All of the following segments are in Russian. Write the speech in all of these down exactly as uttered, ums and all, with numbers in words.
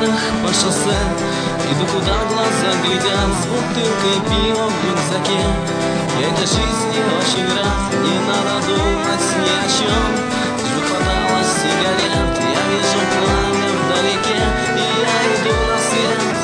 кроссовках по шоссе иду, куда глаза глядят, с бутылкой пива в рюкзаке. Я для жизни очень рад, не надо думать ни о чем. Лишь бы хватало сигарет, я вижу пламя вдалеке, и я иду на свет.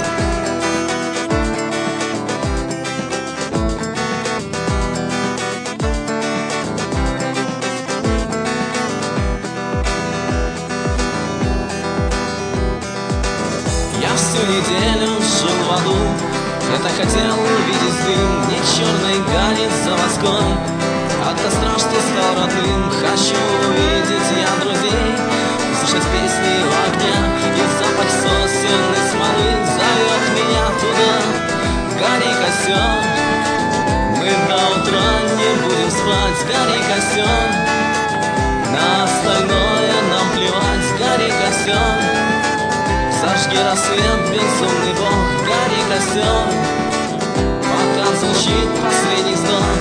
Я всю неделю жил в аду, это хотел увидеть дым, не черной гари заводской. От костра, что стал родным, хочу увидеть я друзей, услышать песни у огня, и запах сосенной смолы зовет меня туда. Гори, костер, мы до утра не будем спать. Гори, костер, на остальное нам плевать. Гори, костер, зажги рассвет, безумный бог. Гори, костер, пока звучит последний вздох.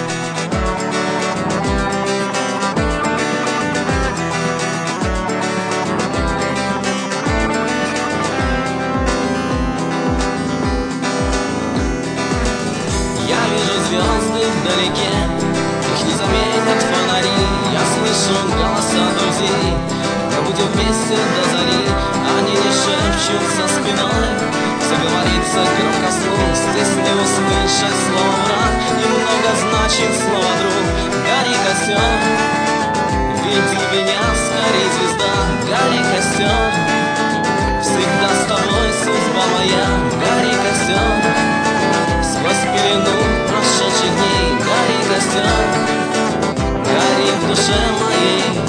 Я вижу звезды вдалеке, их не заметят фонари. Я слышу голоса друзей, мы будем вместе до зари. Они не шепчут за спиной, все говорится громко вслух. Здесь не услышать слово враг, немного значит слово друг. Гори, костер, види меня, скорей, звезда. Гори, костер, всегда с тобой судьба моя. Гори, костер, сквозь пелену прошедших дней. Гори, костер, гори в душе моей.